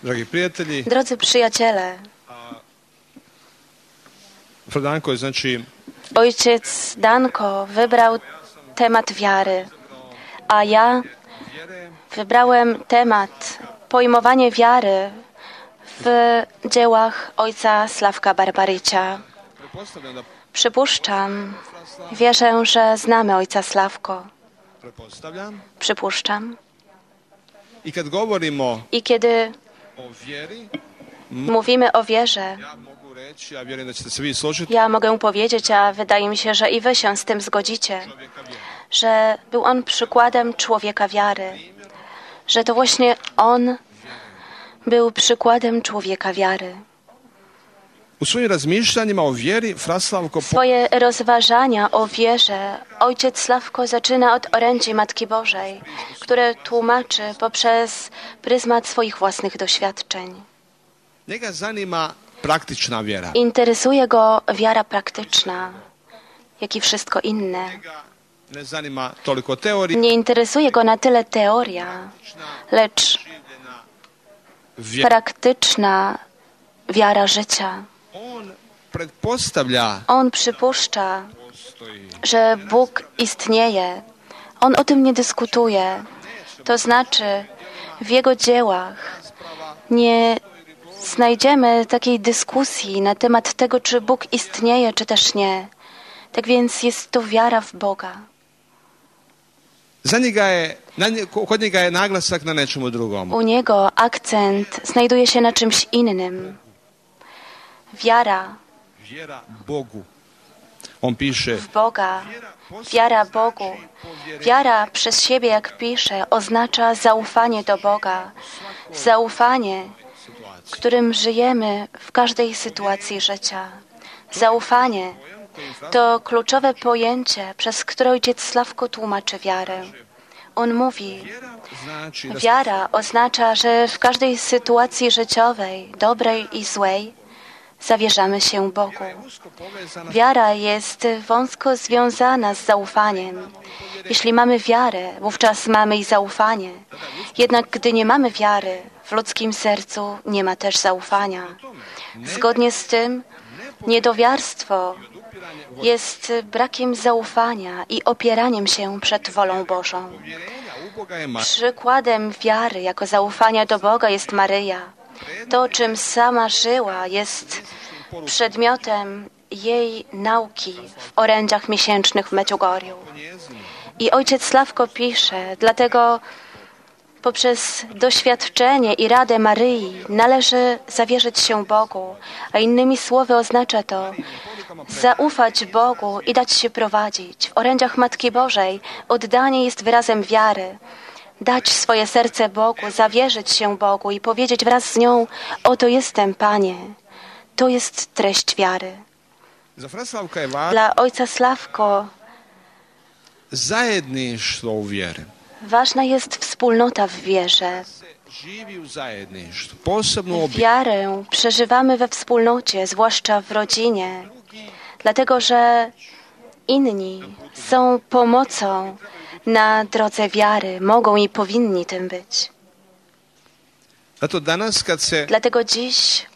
Dragi prijatelji, Drodzy przyjaciele, Franko je znači ojciec Danko wybrał temat wiary, a ja wybrałem temat pojmowanie wiary w dziełach ojca Sławka Barbarycia. pretpostavljam da Przypuszczam, wierzę, że znamy ojca Sławko. pretpostavljam Przypuszczam. i kad govorimo I kiedy o vjeri, mówimy o wierze, ja mogu reći, ja vjerujem da ćete se vi složiti, ja mogę powiedzieć, a wydaje mi się, że i wy się z tym zgodzicie, čovjeka vjere. że był on przykładem człowieka wiary, że to właśnie on był przykładem człowieka wiary. U svojim razmišljanjima o vjeri Fraslavko Swoje rozważania o wierze ojciec Sławko zaczyna od orędzi Matki Bożej, które tłumaczy poprzez pryzmat swoich własnych doświadczeń. njega zanima praktična vjera. Interesuje go wiara praktyczna, jak i wszystko inne. Njega ne zanima toliko teorija, Nie interesuje go na tyle teoria, lecz življena vjera. praktyczna wiara życia. On pretpostavlja On przypuszcza, postoji. że Bóg istnieje. On o tym nie dyskutuje. To znaczy, w Jego dziełach nie znajdziemy takiej dyskusji na temat tego, czy Bóg istnieje, czy też nie. Tak więc jest to wiara w Boga. Za njega je, kod njega je naglasak na nečemu drugom. U Niego akcent znajduje się na czymś innym. Wiara Vjera Bogu. On piše, w Boga, wiara Bogu. Wiara przez siebie, jak pisze, oznacza zaufanie do Boga. Zaufanie, którym żyjemy w każdej sytuacji życia. Zaufanie to kluczowe pojęcie, przez które ojciec Sławko tłumaczy wiarę. On mówi, znači da wiara oznacza, że w każdej sytuacji życiowej, dobrej i złej, zawierzamy się Bogu. usko povezana Wiara jest wąsko związana z zaufaniem. Jeśli mamy wiarę, wówczas mamy i zaufanie. Jednak gdy nie mamy wiary, w ludzkim sercu nie ma też zaufania. Zgodnie z tym, niedowiarstwo jest brakiem zaufania i opieraniem się przed wolą Bożą. vjerenja u Boga je Przykładem wiary jako zaufania do Boga jest Maryja. To, czym sama żyła, jest przedmiotem jej nauki w orędziach miesięcznych w Medjugorju. njezino. I ojciec Sławko pisze, dlatego poprzez doświadczenie i radę Maryi należy zawierzyć się Bogu, a innymi słowy oznacza to zaufać Bogu i dać się prowadzić. W orędziach Matki Bożej oddanie jest wyrazem wiary. Dać swoje serce Bogu, zawierzyć się Bogu i powiedzieć wraz z nią: oto jestem, Panie. To jest treść wiary. Za Fraslavka je važno Dla ojca Sławko zajedništvo u vjeri. ważna jest wspólnota w wierze. Se živi u zajedništvu, posebno u obitelji. Wiarę przeżywamy we wspólnocie, zwłaszcza w rodzinie, dlatego że inni są pomocą na drodze wiary, mogą i powinni tym być. Zato danas kad se Dlatego dziś,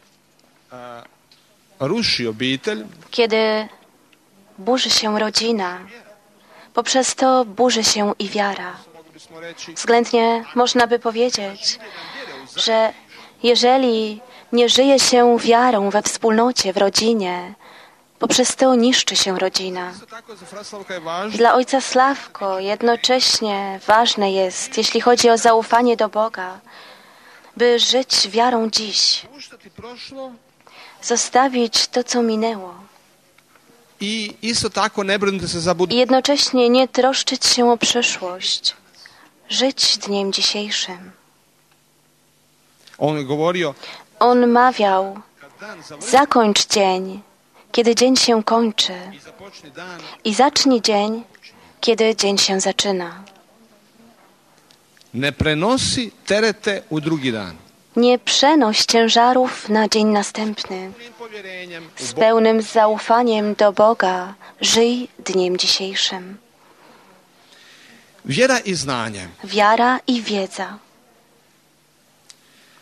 ruši obitelj, kiedy burzy się rodzina, poprzez to burzy się i wiara. mogli bismo reći, Względnie można by powiedzieć, że jeżeli nie żyje się wiarą we wspólnocie, w rodzinie, poprzez to niszczy się rodzina. isto tako za Fraslavka je važno Dla ojca Sławko jednocześnie ważne jest, jeśli chodzi o zaufanie do Boga, by żyć wiarą dziś, puštati prošlo zostawić to, co minęło i isto tako ne brinuti se za i budućnost. jednocześnie nie troszczyć się o przyszłość, żyć dniem dzisiejszym. On je govorio, On mawiał: kad dan završi zakończ dzień, kiedy dzień się kończy, i započne dan, i zacznij dzień, kiedy dzień się zaczyna. ne prenosi terete u drugi dan. Nie przenoś ciężarów na dzień następny. Punim povjerenjem u Z Boga. pełnym zaufaniem do Boga żyj dniem dzisiejszym. Vjera i znanje. Wiara i wiedza.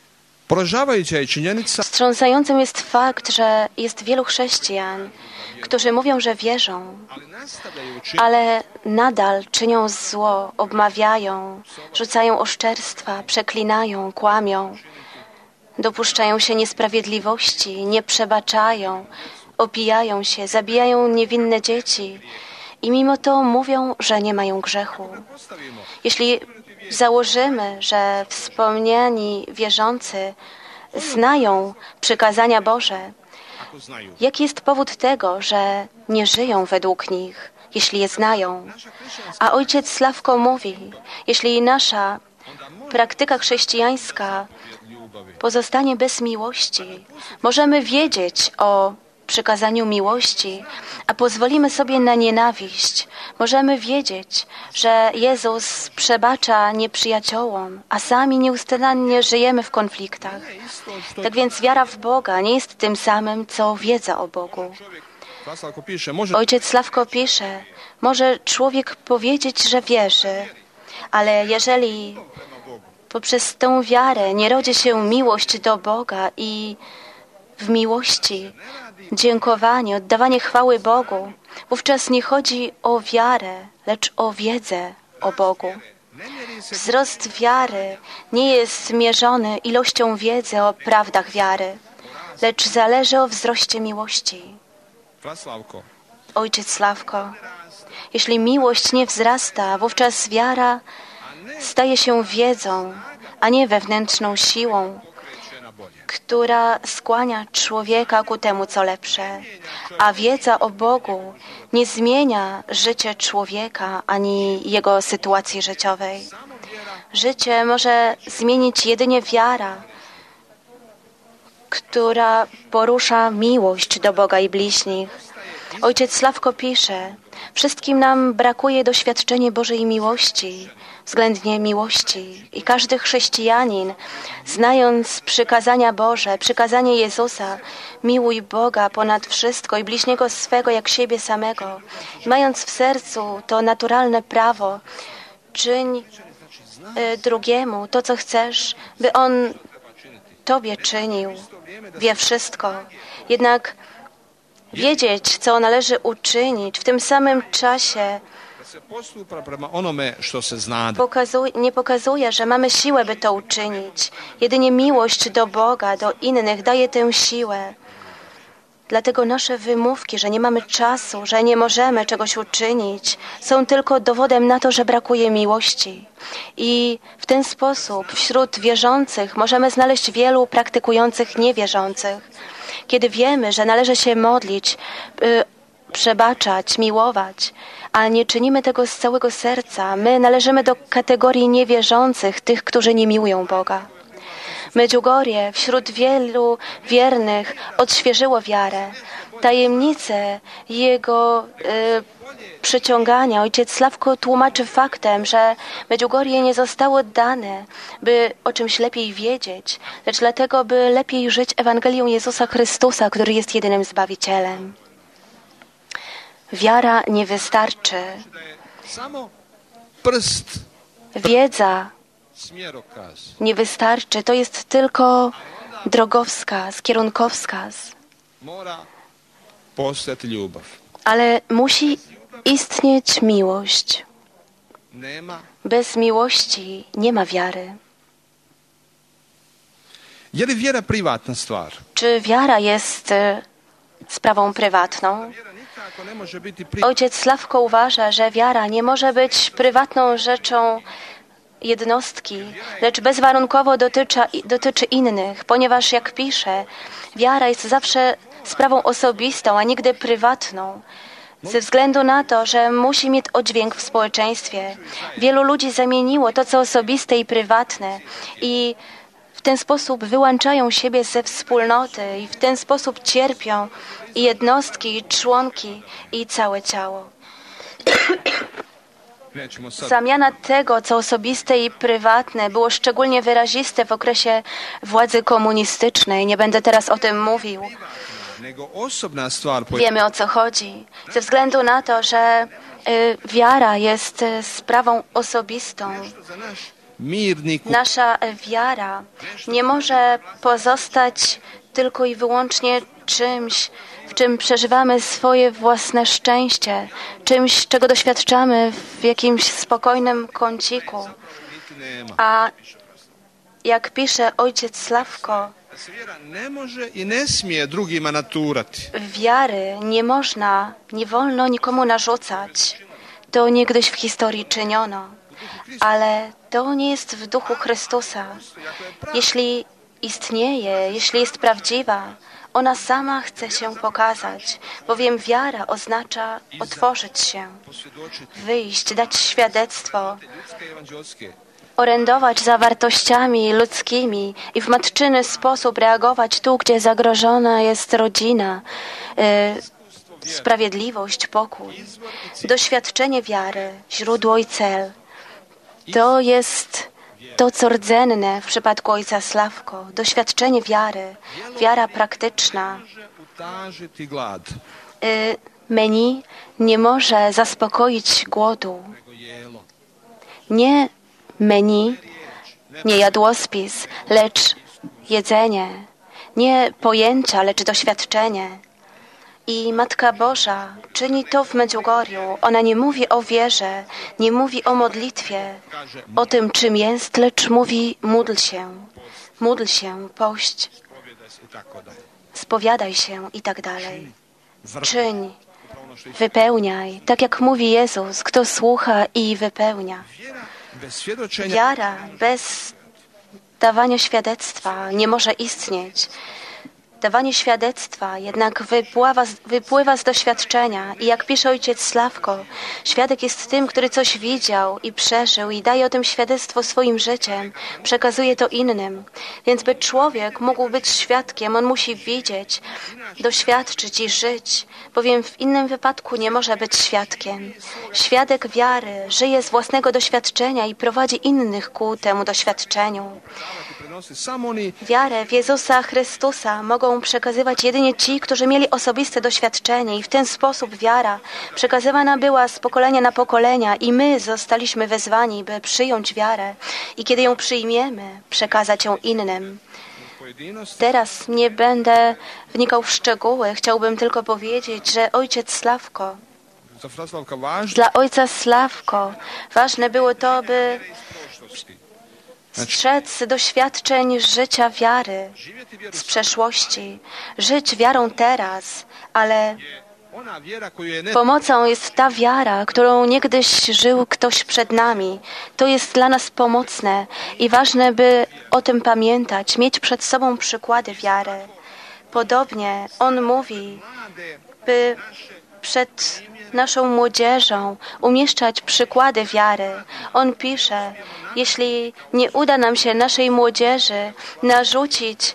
Poražavajuća je činjenica Wstrząsającym jest fakt, że jest wielu chrześcijan, którzy mówią, że wierzą, ale nadal czynią zło, obmawiają, rzucają oszczerstwa, przeklinają, kłamią, dopuszczają się niesprawiedliwości, nie przebaczają, opijają się, zabijają niewinne dzieci i mimo to mówią, że nie mają grzechu. Jeśli założymy, że wspomniani wierzący znają przykazania Boże, jaki jest powód tego, że nie żyją według nich, jeśli je znają? A ojciec Sławko mówi, jeśli nasza praktyka chrześcijańska pozostanie bez miłości, możemy wiedzieć o przykazaniu miłości, a pozwolimy sobie na nienawiść. Możemy wiedzieć, że Jezus przebacza nieprzyjaciołom, a sami nieustannie żyjemy w konfliktach. Tak więc wiara w Boga nie jest tym samym, co wiedza o Bogu. Ojciec Sławko pisze, może człowiek powiedzieć, że wierzy, ale jeżeli poprzez tę wiarę nie rodzi się miłość do Boga i w miłości dziękowanie, oddawanie chwały Bogu, wówczas nie chodzi o wiarę, lecz o wiedzę o Bogu. Wzrost wiary nie jest mierzony ilością wiedzy o prawdach wiary, lecz zależy o wzroście miłości. Ojciec Sławko, jeśli miłość nie wzrasta, wówczas wiara staje się wiedzą, a nie wewnętrzną siłą, która skłania człowieka ku temu, co lepsze. A wiedza o Bogu nie zmienia życia człowieka ani jego sytuacji życiowej. Życie może zmienić jedynie wiara, która porusza miłość do Boga i bliźnich. Ojciec Sławko pisze, wszystkim nam brakuje doświadczenia Bożej miłości, względnie miłości. I każdy chrześcijanin, znając przykazania Boże, przykazanie Jezusa, miłuj Boga ponad wszystko i bliźniego swego jak siebie samego, mając w sercu to naturalne prawo, czyń drugiemu to, co chcesz, by on Tobie czynił, wie wszystko. Jednak wiedzieć, co należy uczynić w tym samym czasie nie pokazuje, że mamy siłę, by to uczynić. Jedynie miłość do Boga, do innych daje tę siłę. Dlatego nasze wymówki, że nie mamy czasu, że nie możemy czegoś uczynić, są tylko dowodem na to, że brakuje miłości. I w ten sposób wśród wierzących możemy znaleźć wielu praktykujących niewierzących. Kiedy wiemy, że należy się modlić, przebaczać, miłować, a nie czynimy tego z całego serca, my należymy do kategorii niewierzących, tych, którzy nie miłują Boga. Medjugorje wśród wielu wiernych odświeżyło wiarę. Tajemnicę jego przyciągania ojciec Sławko tłumaczy faktem, że Medjugorje nie zostało dane, by o czymś lepiej wiedzieć, lecz dlatego, by lepiej żyć Ewangelią Jezusa Chrystusa, który jest jedynym Zbawicielem. Wiara nie wystarczy. Wiedza nie wystarczy. To jest tylko drogowskaz, kierunkowskaz. Ale musi istnieć miłość. Bez miłości nie ma wiary. Czy wiara jest sprawą prywatną? Ojciec Sławko uważa, że wiara nie może być prywatną rzeczą jednostki, lecz bezwarunkowo dotyczy innych, ponieważ, jak pisze, wiara jest zawsze sprawą osobistą, a nigdy prywatną. Ze względu na to, że musi mieć oddźwięk w społeczeństwie. Wielu ludzi zamieniło to, co osobiste i prywatne i w ten sposób wyłączają siebie ze wspólnoty i w ten sposób cierpią i jednostki, i członki, i całe ciało. Zamiana tego, co osobiste i prywatne, było szczególnie wyraziste w okresie władzy komunistycznej. Nie będę teraz o tym mówił. Wiemy, o co chodzi. Ze względu na to, że wiara jest sprawą osobistą. mirniku. Nasza wiara nie może pozostać tylko i wyłącznie czymś, w czym przeżywamy swoje własne szczęście, czymś, czego doświadczamy w jakimś spokojnym kąciku. A jak pisze ojciec Slavko, Wiera ne može i ne smije drugima naturati. wiary nie wolno nikomu narzucać. To niegdyś w historii czyniono, ale to nie jest w duchu Chrystusa. Jeśli istnieje, jeśli jest prawdziwa, ona sama chce się pokazać, bowiem wiara oznacza otworzyć się, wyjść, dać świadectwo, orędować za wartościami ludzkimi i w matczyny sposób reagować tu, gdzie zagrożona jest rodzina, sprawiedliwość, pokój. Doświadczenie wiary, źródło i cel. To jest to, co rdzenne w przypadku ojca Slavko. Doświadczenie wiary, wiara praktyczna. Menu nie może zaspokoić głodu. Nie menu, nie jadłospis, lecz jedzenie. Nie pojęcia, lecz doświadczenie. I Matka Boża czyni to w Medjugorju. Ona nie mówi o wierze, nie mówi o modlitwie, o tym, czym jest, lecz mówi módl się, pość, spowiadaj się i tak dalej. Czyń, wypełniaj, tak jak mówi Jezus, kto słucha i wypełnia. Wiara bez dawania świadectwa nie może istnieć. Dawanie świadectwa jednak wypływa z doświadczenia i jak pisze ojciec Slavko, świadek jest tym, który coś widział i przeżył i daje o tym świadectwo swoim życiem, przekazuje to innym. Więc by człowiek mógł być świadkiem, on musi widzieć, doświadczyć i żyć, bowiem w innym wypadku nie może być świadkiem. Świadek wiary żyje z własnego doświadczenia i prowadzi innych ku temu doświadczeniu. Wiarę w Jezusa Chrystusa mogą przekazywać jedynie ci, którzy mieli osobiste doświadczenie i w ten sposób wiara przekazywana była z pokolenia na pokolenia i my zostaliśmy wezwani, by przyjąć wiarę i kiedy ją przyjmiemy, przekazać ją innym. Teraz nie będę wnikał w szczegóły, chciałbym tylko powiedzieć, że ojciec Slavko, dla ojca Slavko ważne było to, by strzec doświadczeń życia wiary z przeszłości, żyć wiarą teraz, ale pomocą jest ta wiara, którą niegdyś żył ktoś przed nami. To jest dla nas pomocne i ważne, by o tym pamiętać, mieć przed sobą przykłady wiary. Podobnie on mówi, by przed naszą młodzieżą umieszczać przykłady wiary. On pisze, jeśli nie uda nam się naszej młodzieży narzucić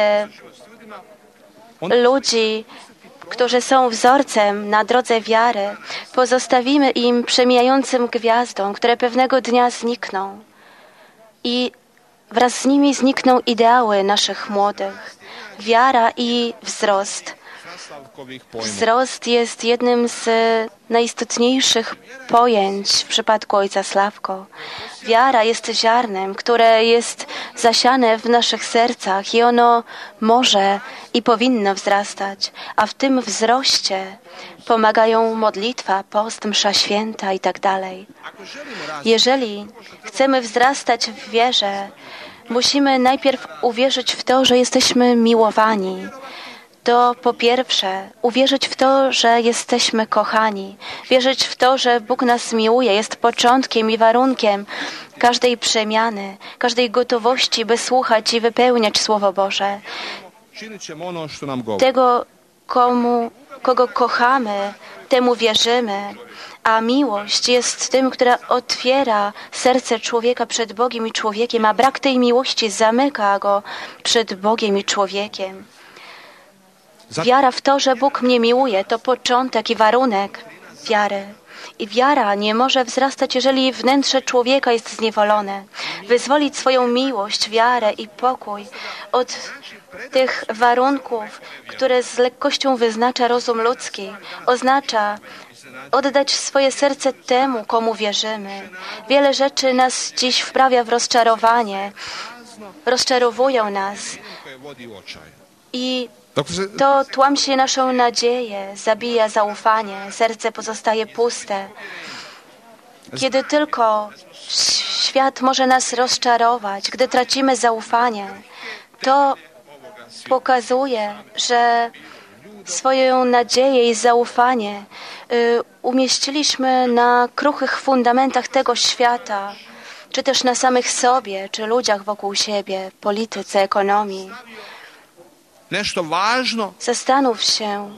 ludzi, którzy są wzorcem na drodze wiary, pozostawimy im przemijającym gwiazdom, które pewnego dnia znikną. I wraz z nimi znikną ideały naszych młodych. Wiara i wzrost. Wzrost jest jednym z najistotniejszych pojęć w przypadku ojca Slavko. Wiara jest ziarnem, które jest zasiane w naszych sercach i ono może i powinno wzrastać, a w tym wzroście pomagają modlitwa, post, msza święta i tak dalej. Jeżeli chcemy wzrastać w wierze, musimy najpierw uwierzyć w to, że jesteśmy miłowani. To po pierwsze uwierzyć w to, że jesteśmy kochani, wierzyć w to, że Bóg nas miłuje, jest początkiem i warunkiem każdej przemiany, każdej gotowości, by słuchać i wypełniać Słowo Boże. Tego, kogo kochamy, temu wierzymy, a miłość jest tym, która otwiera serce człowieka przed Bogiem i człowiekiem, a brak tej miłości zamyka go przed Bogiem i człowiekiem. Wiara w to, że Bóg mnie miłuje, to początek i warunek wiary. I wiara nie może wzrastać, jeżeli wnętrze człowieka jest zniewolone. Wyzwolić swoją miłość, wiarę i pokój od tych warunków, które z lekkością wyznacza rozum ludzki, oznacza oddać swoje serce temu, komu wierzymy. Wiele rzeczy nas dziś wprawia w rozczarowanie, rozczarowują nas i to tłamsi naszą nadzieję, zabija zaufanie, serce pozostaje puste. Kiedy tylko świat może nas rozczarować, gdy tracimy zaufanie, to pokazuje, że swoją nadzieję i zaufanie umieściliśmy na kruchych fundamentach tego świata, czy też na samych sobie, czy ludziach wokół siebie, polityce, ekonomii. Zastanów się,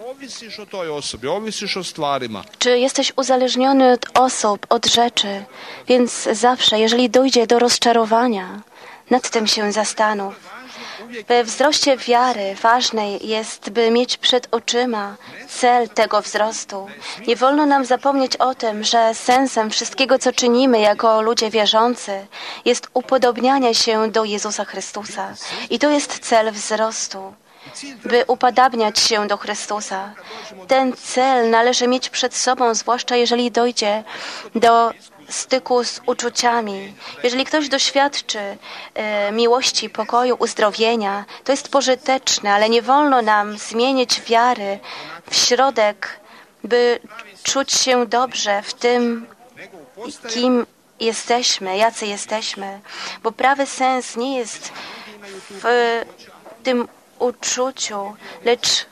czy jesteś uzależniony od osób, od rzeczy, więc zawsze, jeżeli dojdzie do rozczarowania, nad tym się zastanów. We wzroście wiary ważne jest, by mieć przed oczyma cel tego wzrostu. Nie wolno nam zapomnieć o tym, że sensem wszystkiego, co czynimy jako ludzie wierzący, jest upodobnianie się do Jezusa Chrystusa. I to jest cel wzrostu, by upodabniać się do Chrystusa. Ten cel należy mieć przed sobą, zwłaszcza jeżeli dojdzie do styku z uczuciami. Jeżeli ktoś doświadczy miłości, pokoju, uzdrowienia, to jest pożyteczne, ale nie wolno nam zmienić wiary w środek, by czuć się dobrze w tym, kim jesteśmy, jacy jesteśmy. Bo prawy sens nie jest w tym uczuciu, lecz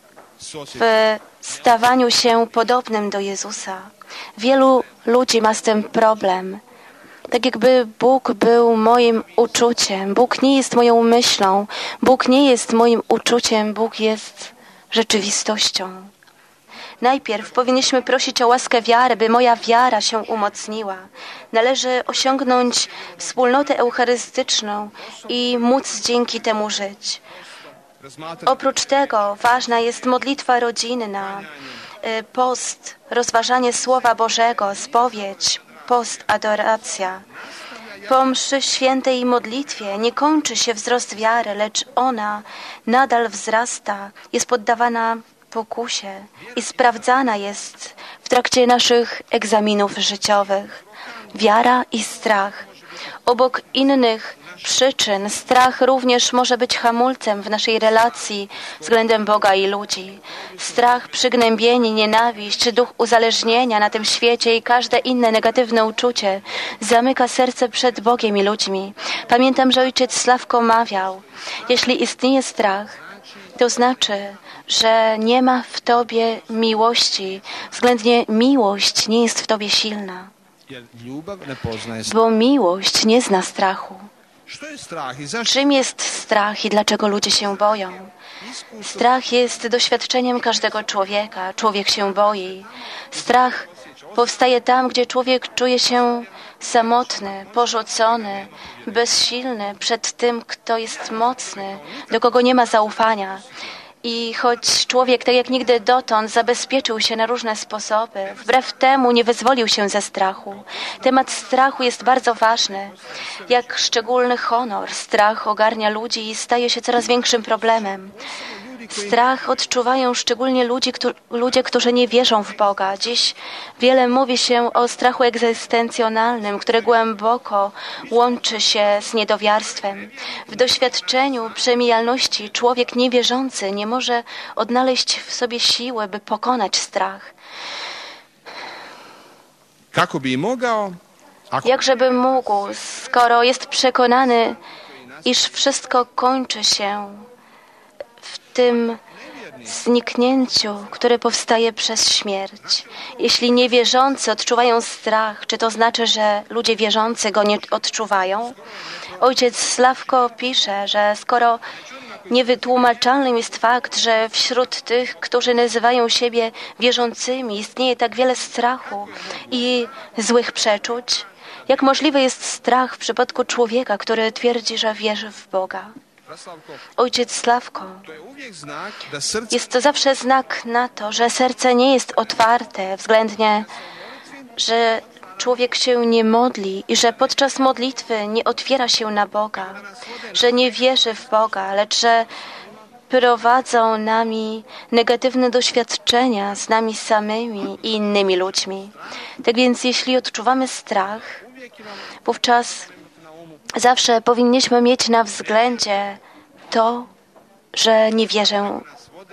w stawaniu się podobnym do Jezusa. Wielu ludzi ma z tym problem. Tak jakby Bóg był moim uczuciem. Bóg nie jest moją myślą. Bóg nie jest moim uczuciem. Bóg jest rzeczywistością. Najpierw powinniśmy prosić o łaskę wiary, by moja wiara się umocniła. Należy osiągnąć wspólnotę eucharystyczną i móc dzięki temu żyć. Oprócz tego ważna jest modlitwa rodzinna, post, rozważanie Słowa Bożego, spowiedź, post, adoracja. Po mszy świętej i modlitwie nie kończy się wzrost wiary, lecz ona nadal wzrasta, jest poddawana pokusie i sprawdzana jest w trakcie naszych egzaminów życiowych. Wiara i strach. Obok innych przyczyn strach również może być hamulcem w naszej relacji względem Boga i ludzi. Strach, przygnębienie, nienawiść, duch uzależnienia na tym świecie i każde inne negatywne uczucie zamyka serce przed Bogiem i ludźmi. Pamiętam, że ojciec Sławko mawiał, jeśli istnieje strach, to znaczy, że nie ma w tobie miłości, względnie miłość nie jest w tobie silna. Bo miłość nie zna strachu. Czym jest strach i dlaczego ludzie się boją? Strach jest doświadczeniem każdego człowieka. Człowiek się boi. Strach powstaje tam, gdzie człowiek czuje się samotny, porzucony, bezsilny przed tym, kto jest mocny, do kogo nie ma zaufania. I choć człowiek, tak jak nigdy dotąd, zabezpieczył się na różne sposoby, wbrew temu nie wyzwolił się ze strachu. Temat strachu jest bardzo ważny. Jak szczególny honor, strach ogarnia ludzi i staje się coraz większym problemem. Strach odczuwają szczególnie ludzie, którzy nie wierzą w Boga. Dziś wiele mówi się o strachu egzystencjonalnym, który głęboko łączy się z niedowiarstwem. W doświadczeniu przemijalności człowiek niewierzący nie może odnaleźć w sobie siły, by pokonać strach. Jakżeby mógł, skoro jest przekonany, iż wszystko kończy się w tym zniknięciu, które powstaje przez śmierć. Jeśli niewierzący odczuwają strach, czy to znaczy, że ludzie wierzący go nie odczuwają? Ojciec Sławko pisze, że skoro niewytłumaczalnym jest fakt, że wśród tych, którzy nazywają siebie wierzącymi, istnieje tak wiele strachu i złych przeczuć, jak możliwy jest strach w przypadku człowieka, który twierdzi, że wierzy w Boga? Ojciec Sławko, jest to zawsze znak na to, że serce nie jest otwarte względnie, że człowiek się nie modli i że podczas modlitwy nie otwiera się na Boga, że nie wierzy w Boga, lecz że prowadzą nami negatywne doświadczenia z nami samymi i innymi ludźmi. Tak więc jeśli odczuwamy strach, wówczas zawsze powinniśmy mieć na względzie to, że nie wierzę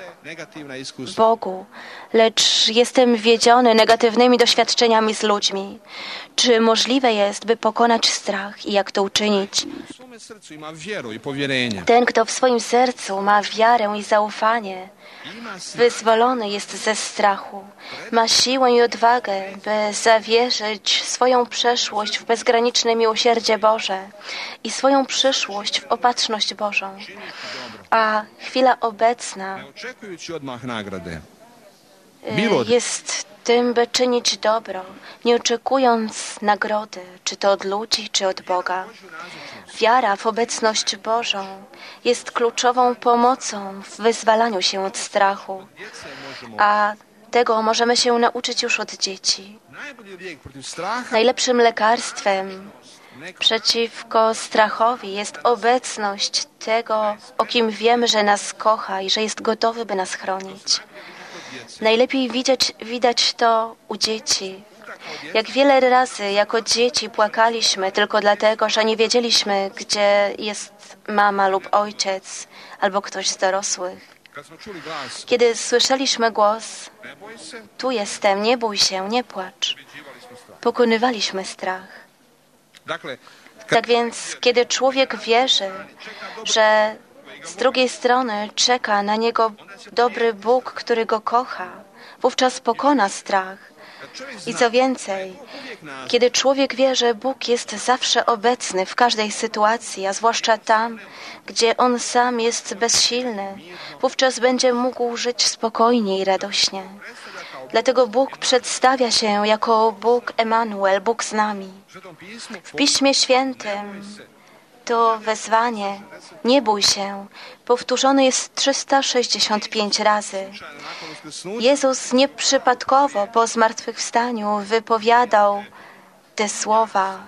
Bogu, lecz jestem wiedziony negatywnymi doświadczeniami z ludźmi. Czy możliwe jest, by pokonać strach i jak to uczynić? Ten, kto w swoim sercu ma wiarę i zaufanie, wyzwolony jest ze strachu, ma siłę i odwagę, by zawierzyć swoją przeszłość w bezgraniczne miłosierdzie Boże i swoją przyszłość w opatrzność Bożą. A chwila obecna jest tym, by czynić dobro, nie oczekując nagrody, czy to od ludzi, czy od Boga. Wiara w obecność Bożą jest kluczową pomocą w wyzwalaniu się od strachu, a tego możemy się nauczyć już od dzieci. Najlepszym lekarstwem przeciwko strachowi jest obecność tego, o kim wiemy, że nas kocha i że jest gotowy, by nas chronić. Najlepiej widać to u dzieci. Jak wiele razy jako dzieci płakaliśmy tylko dlatego, że nie wiedzieliśmy, gdzie jest mama lub ojciec albo ktoś z dorosłych. Kiedy słyszeliśmy głos, tu jestem, nie bój się, nie płacz, pokonywaliśmy strach. Tak więc, kiedy człowiek wierzy, że z drugiej strony czeka na niego dobry Bóg, który go kocha, wówczas pokona strach. I co więcej, kiedy człowiek wie, że Bóg jest zawsze obecny w każdej sytuacji, a zwłaszcza tam, gdzie On sam jest bezsilny, wówczas będzie mógł żyć spokojnie i radośnie. Dlatego Bóg przedstawia się jako Bóg Emanuel, Bóg z nami. W Piśmie Świętym to wezwanie, nie bój się, powtórzone jest 365 razy. Jezus nieprzypadkowo po zmartwychwstaniu wypowiadał te słowa.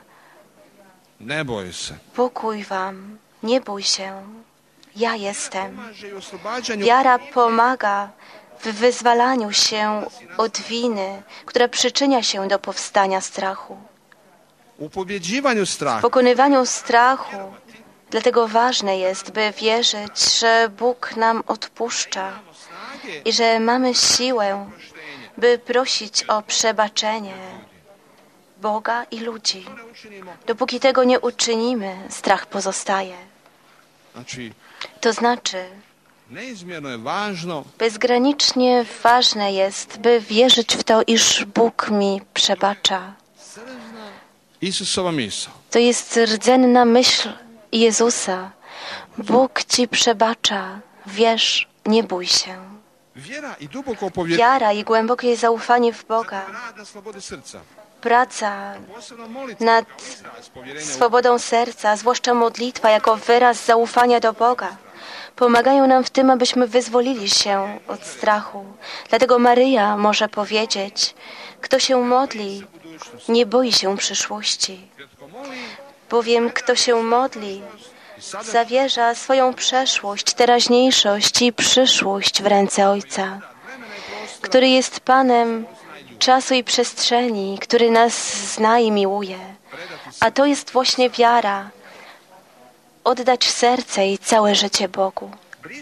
Pokój wam, nie bój się, ja jestem. Wiara pomaga w wyzwalaniu się od winy, która przyczynia się do powstania strachu. W pokonywaniu strachu. Dlatego ważne jest, by wierzyć, że Bóg nam odpuszcza i że mamy siłę, by prosić o przebaczenie Boga i ludzi. Dopóki tego nie uczynimy, strach pozostaje. To znaczy, bezgranicznie ważne jest, by wierzyć w to, iż Bóg mi przebacza. To jest rdzenna myśl Jezusa. Bóg ci przebacza. Wierz, nie bój się. Wiara i głębokie zaufanie w Boga, praca nad swobodą serca, zwłaszcza modlitwa jako wyraz zaufania do Boga, pomagają nam w tym, abyśmy wyzwolili się od strachu. Dlatego Maryja może powiedzieć, kto się modli, nie boi się przyszłości. Bowiem kto się modli, zawierza swoją przeszłość, teraźniejszość i przyszłość w ręce Ojca, który jest Panem czasu i przestrzeni, który nas zna i miłuje. A to jest właśnie wiara, oddać serce i całe życie Bogu.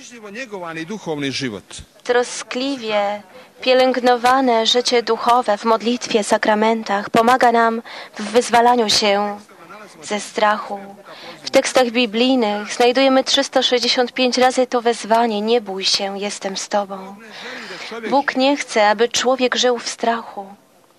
Troskliwie pielęgnowane życie duchowe w modlitwie, sakramentach pomaga nam w wyzwalaniu się ze strachu. W tekstach biblijnych znajdujemy 365 razy to wezwanie: nie bój się, jestem z Tobą. Bóg nie chce, aby człowiek żył w strachu,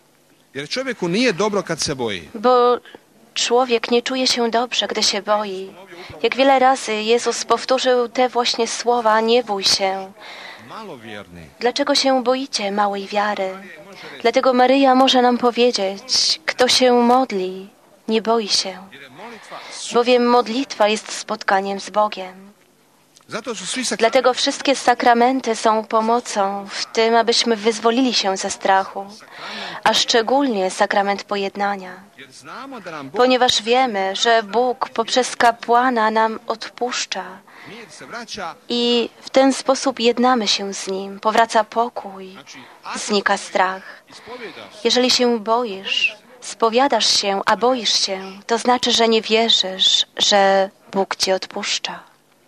bo człowiek nie czuje się dobrze, gdy się boi. Jak wiele razy Jezus powtórzył te właśnie słowa: nie bój się. Dlaczego się boicie małej wiary? Dlatego Maryja może nam powiedzieć: kto się modli, nie boi się, bowiem modlitwa jest spotkaniem z Bogiem. Dlatego wszystkie sakramenty są pomocą w tym, abyśmy wyzwolili się ze strachu, a szczególnie sakrament pojednania, ponieważ wiemy, że Bóg poprzez kapłana nam odpuszcza i w ten sposób jednamy się z Nim. Powraca pokój, znika strach. Jeżeli się boisz, spowiadasz się, a boisz się, to znaczy, że nie wierzysz, że Bóg Ci odpuszcza.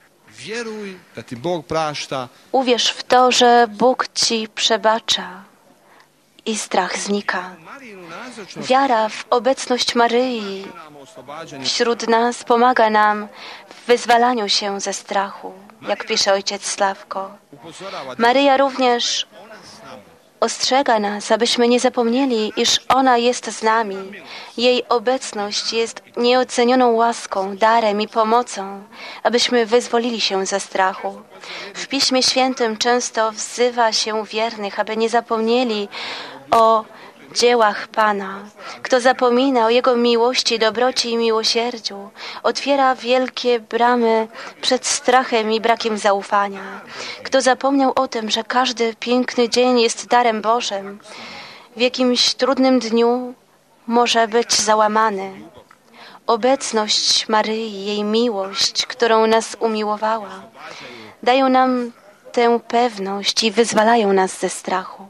Uwierz w to, że Bóg Ci przebacza i strach znika. Wiara w obecność Maryi wśród nas pomaga nam w wyzwalaniu się ze strachu, jak pisze ojciec Sławko. Maryja również ostrzega nas, abyśmy nie zapomnieli, iż ona jest z nami. Jej obecność jest nieocenioną łaską, darem i pomocą, abyśmy wyzwolili się ze strachu. W Piśmie Świętym często wzywa się wiernych, aby nie zapomnieli o dziełach Pana. Kto zapomina o Jego miłości, dobroci i miłosierdziu, otwiera wielkie bramy przed strachem i brakiem zaufania. Kto zapomniał o tym, że każdy piękny dzień jest darem Bożym, w jakimś trudnym dniu może być załamany. Obecność Maryi, jej miłość, którą nas umiłowała, dają nam tę pewność i wyzwalają nas ze strachu.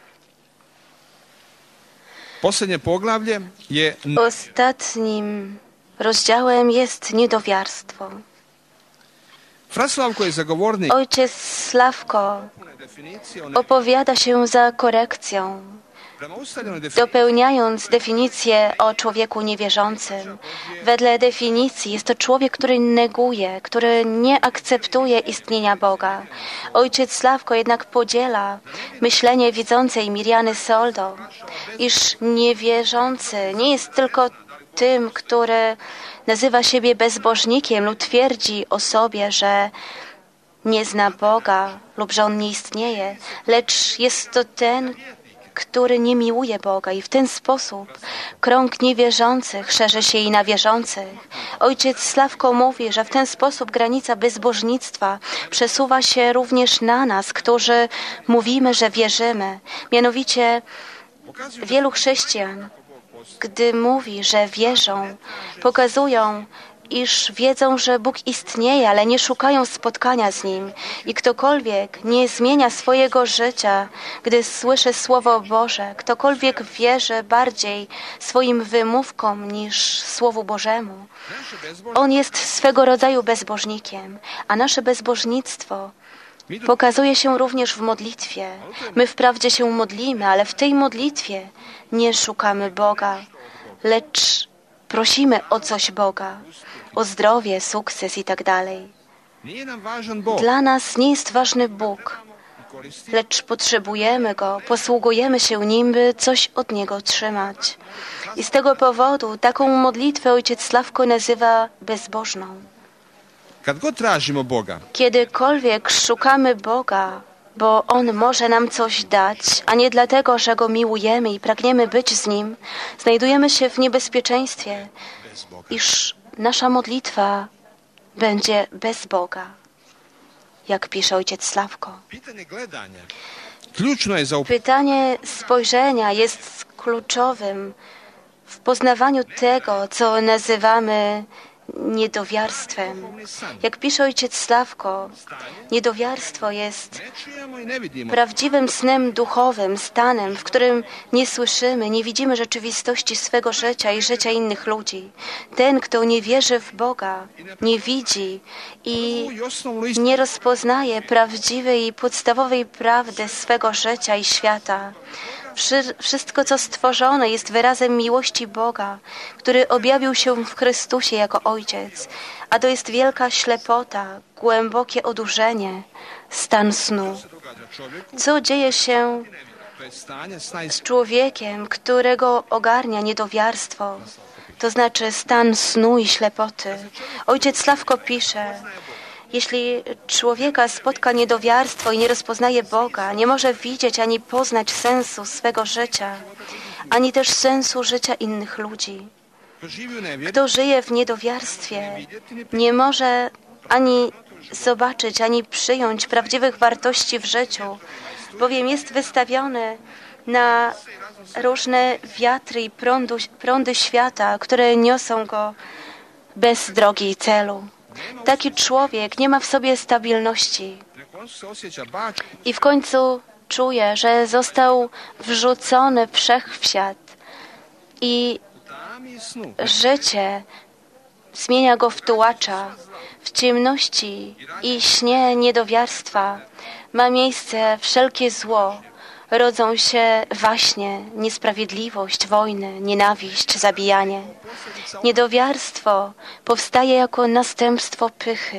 Ostatnim rozdziałem jest niedowiarstwo. Ojciec Sławko opowiada się za korekcją, dopełniając definicję o człowieku niewierzącym. Wedle definicji jest to człowiek, który neguje, który nie akceptuje istnienia Boga. Ojciec Sławko jednak podziela myślenie widzącej Mirjany Soldo, iż niewierzący nie jest tylko tym, który nazywa siebie bezbożnikiem lub twierdzi o sobie, że nie zna Boga lub że On nie istnieje, lecz jest to ten, który nie miłuje Boga i w ten sposób krąg niewierzących szerzy się i na wierzących. Ojciec Sławko mówi, że w ten sposób granica bezbożnictwa przesuwa się również na nas, którzy mówimy, że wierzymy. Mianowicie wielu chrześcijan, gdy mówi, że wierzą, pokazują, iż wiedzą, że Bóg istnieje, ale nie szukają spotkania z Nim. I ktokolwiek nie zmienia swojego życia, gdy słyszy Słowo Boże, ktokolwiek wierzy bardziej swoim wymówkom niż Słowu Bożemu, on jest swego rodzaju bezbożnikiem, a nasze bezbożnictwo pokazuje się również w modlitwie. My wprawdzie się modlimy, ale w tej modlitwie nie szukamy Boga, lecz prosimy o coś Boga, o zdrowie, sukces i tak dalej. Dla nas nie jest ważny Bóg, lecz potrzebujemy Go, posługujemy się Nim, by coś od Niego otrzymać. I z tego powodu taką modlitwę ojciec Sławko nazywa bezbożną. Kiedykolwiek szukamy Boga, bo On może nam coś dać, a nie dlatego, że Go miłujemy i pragniemy być z Nim, znajdujemy się w niebezpieczeństwie, iż nasza modlitwa będzie bez Boga, jak pisze ojciec Sławko. Pytanie spojrzenia jest kluczowym w poznawaniu tego, co nazywamy niedowiarstwem. Jak pisze ojciec Sławko, niedowiarstwo jest prawdziwym snem duchowym, stanem, w którym nie słyszymy, nie widzimy rzeczywistości swego życia i życia innych ludzi. Ten, kto nie wierzy w Boga, nie widzi i nie rozpoznaje prawdziwej i podstawowej prawdy swego życia i świata. Wszystko, co stworzone, jest wyrazem miłości Boga, który objawił się w Chrystusie jako Ojciec. A to jest wielka ślepota, głębokie odurzenie, stan snu. Co dzieje się z człowiekiem, którego ogarnia niedowiarstwo, to znaczy stan snu i ślepoty? Ojciec Sławko pisze: jeśli człowieka spotka niedowiarstwo i nie rozpoznaje Boga, nie może widzieć ani poznać sensu swego życia, ani też sensu życia innych ludzi. Kto żyje w niedowiarstwie, nie może ani zobaczyć, ani przyjąć prawdziwych wartości w życiu, bowiem jest wystawiony na różne wiatry i prądy świata, które niosą go bez drogi i celu. Taki człowiek nie ma w sobie stabilności i w końcu czuje, że został wrzucony w wszechświat i życie zmienia go w tułacza. W ciemności i śnie niedowiarstwa ma miejsce wszelkie zło. Rodzą się waśnie, niesprawiedliwość, wojny, nienawiść, zabijanie. Niedowiarstwo powstaje jako następstwo pychy.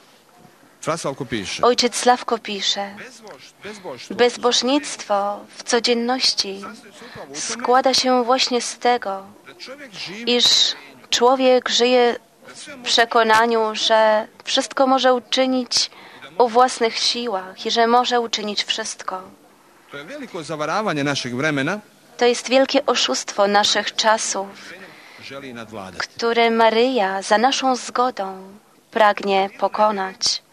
Ojciec Sławko pisze, bezbożnictwo w codzienności składa się właśnie z tego, iż człowiek żyje w przekonaniu, że wszystko może uczynić o własnych siłach i że może uczynić wszystko. To jest wielkie oszustwo naszych czasów, które Maryja za naszą zgodą pragnie pokonać.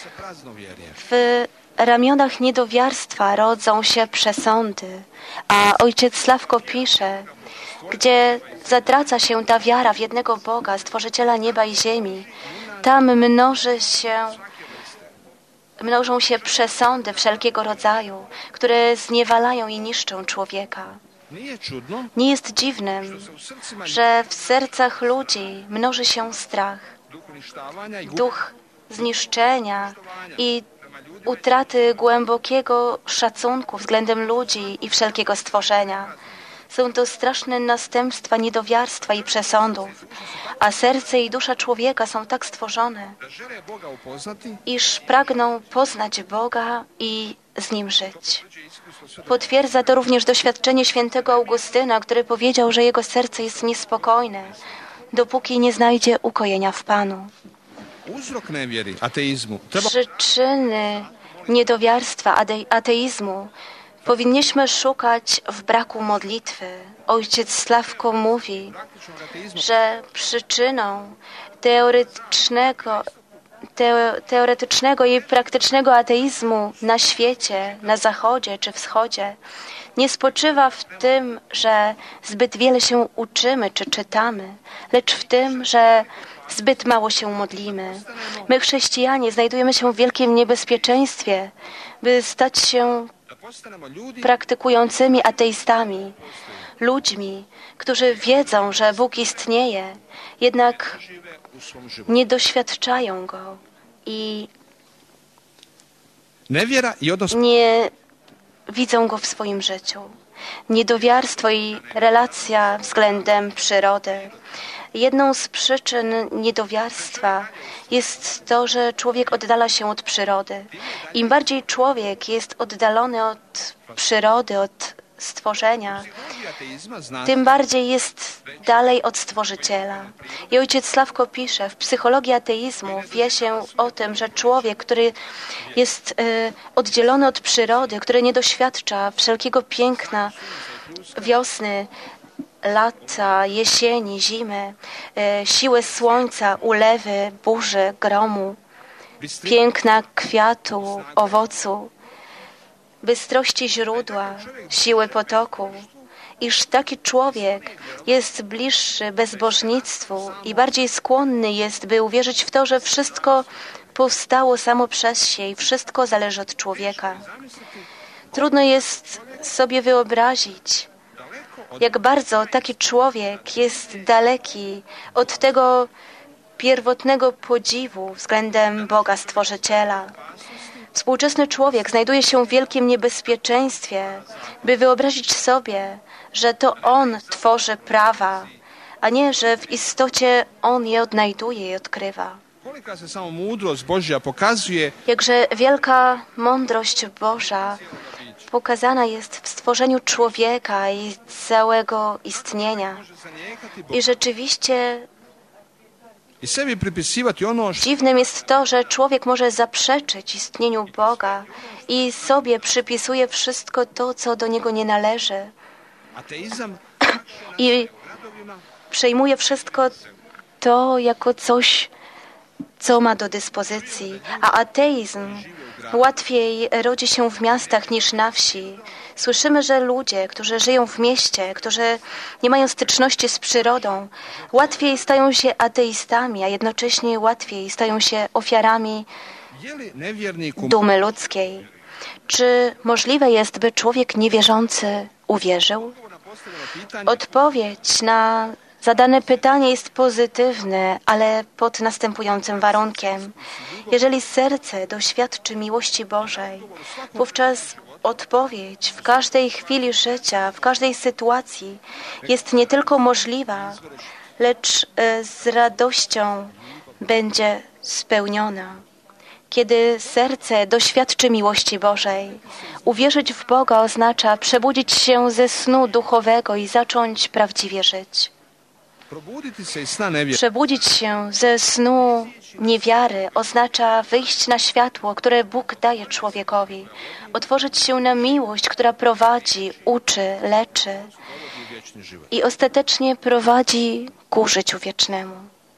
W ramionach niedowiarstwa rodzą się przesądy, a ojciec Sławko pisze, gdzie zatraca się ta wiara w jednego Boga, Stworzyciela nieba i ziemi, tam mnożą się przesądy wszelkiego rodzaju, które zniewalają i niszczą człowieka. Nie jest dziwnym, że w sercach ludzi mnoży się strach, duch zniszczenia i utraty głębokiego szacunku względem ludzi i wszelkiego stworzenia. Są to straszne następstwa niedowiarstwa i przesądów, a serce i dusza człowieka są tak stworzone, iż pragną poznać Boga i z Nim żyć. Potwierdza to również doświadczenie świętego Augustyna, który powiedział, że jego serce jest niespokojne, dopóki nie znajdzie ukojenia w Panu. Przyczyny niedowiarstwa, ateizmu powinniśmy szukać w braku modlitwy. Ojciec Sławko mówi, że przyczyną teoretycznego i praktycznego ateizmu na świecie, na zachodzie czy wschodzie nie spoczywa w tym, że zbyt wiele się uczymy czy czytamy, lecz w tym, że zbyt mało się modlimy. My, chrześcijanie, znajdujemy się w wielkim niebezpieczeństwie, by stać się praktykującymi ateistami, ludźmi, którzy wiedzą, że Bóg istnieje, jednak nie doświadczają Go i nie widzą Go w swoim życiu. Niedowiarstwo i relacja względem przyrody. Jedną z przyczyn niedowiarstwa jest to, że człowiek oddala się od przyrody. Im bardziej człowiek jest oddalony od przyrody, od stworzenia, tym bardziej jest dalej od Stworzyciela. I ojciec Sławko pisze, w psychologii ateizmu wie się o tym, że człowiek, który jest oddzielony od przyrody, który nie doświadcza wszelkiego piękna wiosny, lata, jesieni, zimy, siły słońca, ulewy, burzy, gromu, piękna kwiatu, owocu, bystrości źródła, siły potoku, iż taki człowiek jest bliższy bezbożnictwu i bardziej skłonny jest, by uwierzyć w to, że wszystko powstało samo przez się i wszystko zależy od człowieka. Trudno jest sobie wyobrazić, jak bardzo taki człowiek jest daleki od tego pierwotnego podziwu względem Boga Stworzyciela. Współczesny człowiek znajduje się w wielkim niebezpieczeństwie, by wyobrazić sobie, że to on tworzy prawa, a nie, że w istocie on je odnajduje i odkrywa. Jakże wielka mądrość Boża pokazana jest w stworzeniu człowieka i całego istnienia. I rzeczywiście dziwnym jest to, że człowiek może zaprzeczyć istnieniu Boga i sobie przypisuje wszystko to, co do niego nie należy. I przejmuje wszystko to jako coś, co ma do dyspozycji. A ateizm łatwiej rodzi się w miastach niż na wsi. Słyszymy, że ludzie, którzy żyją w mieście, którzy nie mają styczności z przyrodą, łatwiej stają się ateistami, a jednocześnie łatwiej stają się ofiarami dumy ludzkiej. Czy możliwe jest, by człowiek niewierzący uwierzył? Odpowiedź na zadane pytanie jest pozytywne, ale pod następującym warunkiem. Jeżeli serce doświadczy miłości Bożej, wówczas odpowiedź w każdej chwili życia, w każdej sytuacji jest nie tylko możliwa, lecz z radością będzie spełniona. Kiedy serce doświadczy miłości Bożej, uwierzyć w Boga oznacza przebudzić się ze snu duchowego i zacząć prawdziwie żyć. Przebudzić się ze snu niewiary oznacza wyjść na światło, które Bóg daje człowiekowi, otworzyć się na miłość, która prowadzi, uczy, leczy i ostatecznie prowadzi ku życiu wiecznemu.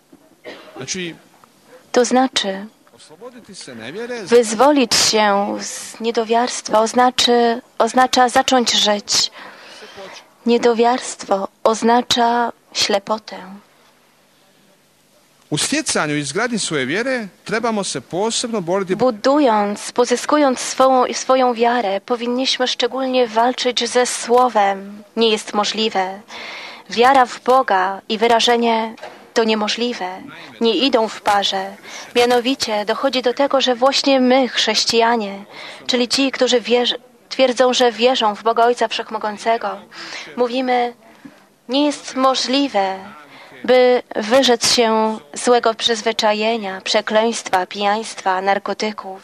To znaczy, wyzwolić się z niedowiarstwa oznacza zacząć żyć. Niedowiarstwo oznacza ślepotę. Budując, pozyskując swoją wiarę, powinniśmy szczególnie walczyć ze Słowem. Nie jest możliwe. Wiara w Boga i wyrażenie to niemożliwe. Nie idą w parze. Mianowicie dochodzi do tego, że właśnie my, chrześcijanie, czyli ci, którzy twierdzą, że wierzą w Boga Ojca Wszechmogącego, mówimy, nie jest możliwe, by wyrzec się złego przyzwyczajenia, przekleństwa, pijaństwa, narkotyków.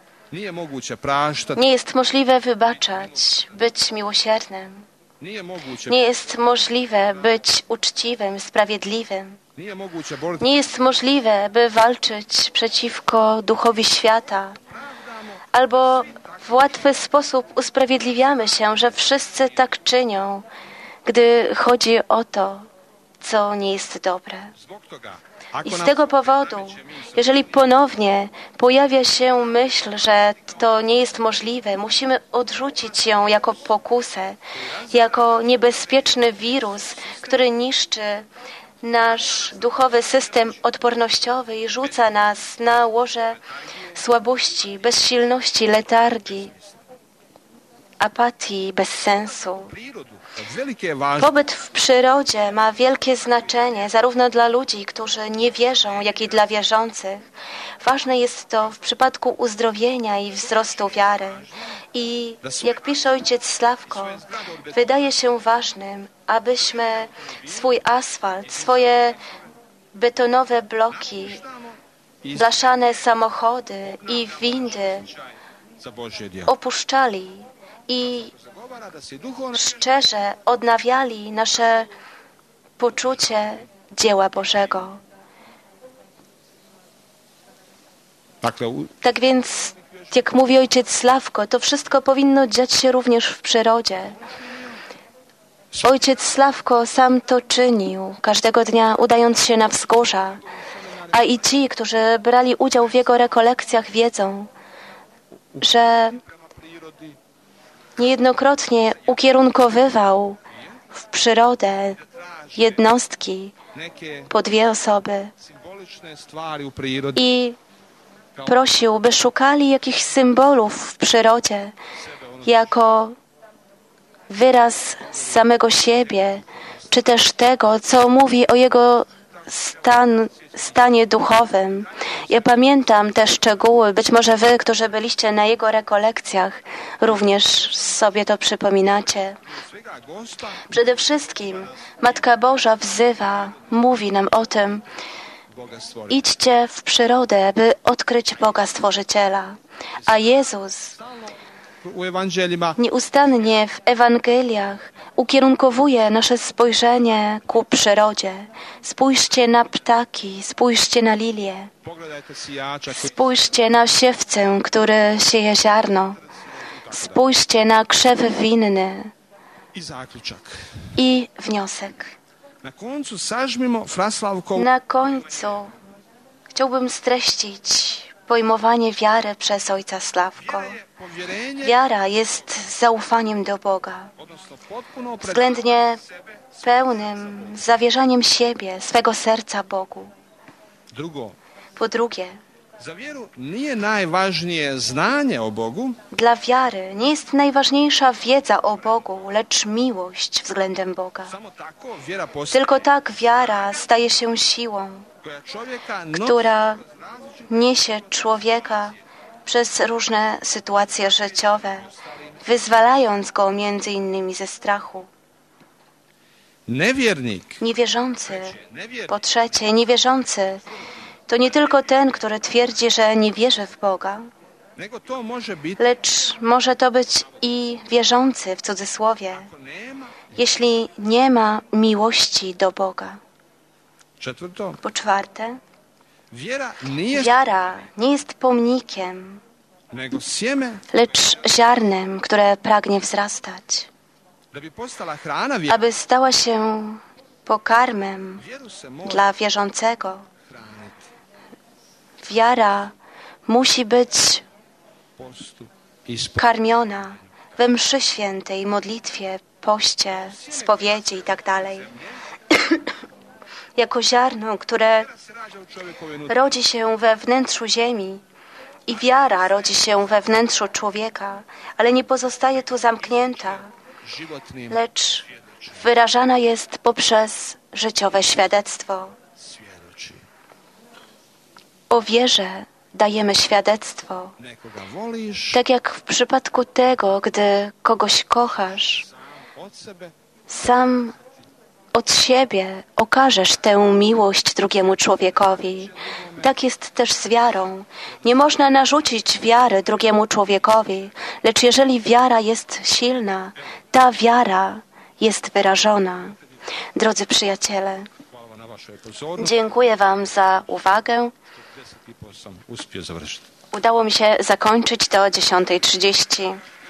Nie jest możliwe wybaczać, być miłosiernym. Nie jest możliwe być uczciwym, sprawiedliwym. Nie jest możliwe, by walczyć przeciwko duchowi świata. Albo w łatwy sposób usprawiedliwiamy się, że wszyscy tak czynią, gdy chodzi o to, co nie jest dobre. I z tego powodu, jeżeli ponownie pojawia się myśl, że to nie jest możliwe, musimy odrzucić ją jako pokusę, jako niebezpieczny wirus, który niszczy nasz duchowy system odpornościowy i rzuca nas na łoże słabości, bezsilności, letargii, apatii, bez sensu. Pobyt w przyrodzie ma wielkie znaczenie zarówno dla ludzi, którzy nie wierzą, jak i dla wierzących. Ważne jest to w przypadku uzdrowienia i wzrostu wiary. I jak pisze ojciec Sławko, wydaje się ważnym, abyśmy swój asfalt, swoje betonowe bloki, blaszane samochody i windy opuszczali i szczerze odnawiali nasze poczucie dzieła Bożego. Tak więc, jak mówi ojciec Sławko, to wszystko powinno dziać się również w przyrodzie. Ojciec Sławko sam to czynił, każdego dnia udając się na wzgórza, a i ci, którzy brali udział w jego rekolekcjach, wiedzą, że niejednokrotnie ukierunkowywał w przyrodę jednostki po 2 osoby i prosił, by szukali jakichś symbolów w przyrodzie jako wyraz samego siebie, czy też tego, co mówi o jego stanie duchowym. Ja pamiętam te szczegóły, być może wy, którzy byliście na jego rekolekcjach, również sobie to przypominacie. Przede wszystkim Matka Boża wzywa, mówi nam o tym, idźcie w przyrodę, by odkryć Boga Stworzyciela. A Jezus nieustannie w Ewangeliach ukierunkowuje nasze spojrzenie ku przyrodzie. Spójrzcie na ptaki, spójrzcie na lilie, spójrzcie na siewcę, który sieje ziarno, spójrzcie na krzew winny i wniosek. Na końcu chciałbym streścić pojmowanie wiary przez ojca Sławko. Wiara jest zaufaniem do Boga, względnie pełnym zawierzaniem siebie, swego serca Bogu. Po drugie, za vjeru nije najvažnije znanje o Bogu, dla wiary nie jest najważniejsza wiedza o Bogu, lecz miłość względem Boga. samo tako vjera postaje Tylko tak wiara staje się siłą, koja čovjeka nosi która niesie człowieka przez różne sytuacje życiowe, wyzwalając go między innymi ze strachu. nevjernik. Niewierzący, po trzecie, niewierzący to nie tylko ten, który twierdzi, że nie wierzy w Boga, Nego to može biti lecz może to być i wierzący w cudzysłowie, ako nema. jeśli nie ma miłości do Boga. Četvrto, Po czwarte, vjera nije wiara nie jest pomnikiem, nego sjeme. lecz ziarnem, które pragnie wzrastać. Da bi postala hrana vjera, Aby stała się pokarmem vjeru se mora dla wierzącego, hraniti wiara musi być postu i karmiona we mszy świętej, modlitwie, poście, spowiedzi itd. Jako ziarno, które se rađa u čovjekovoj nutri. rodzi się we wnętrzu ziemi i wiara rodzi się we wnętrzu człowieka, ale nie pozostaje tu zamknięta, Životnim lecz wyrażana jest poprzez życiowe świadectwo. svjedoči. O wierze dajemy świadectwo, Nekoga voliš tak jak w przypadku tego, gdy kogoś kochasz, sam od sebe, sam od siebie okażesz tę miłość drugiemu człowiekowi. Tak jest też z wiarą. Nie można narzucić wiary drugiemu człowiekowi, lecz jeżeli wiara jest silna, ta wiara jest wyrażona. Drodzy przyjaciele, hvala vam na vašoj pozornosti. dziękuję Wam za uwagę. 10:30 sam uspio završiti. Udało mi się zakończyć do 10:30.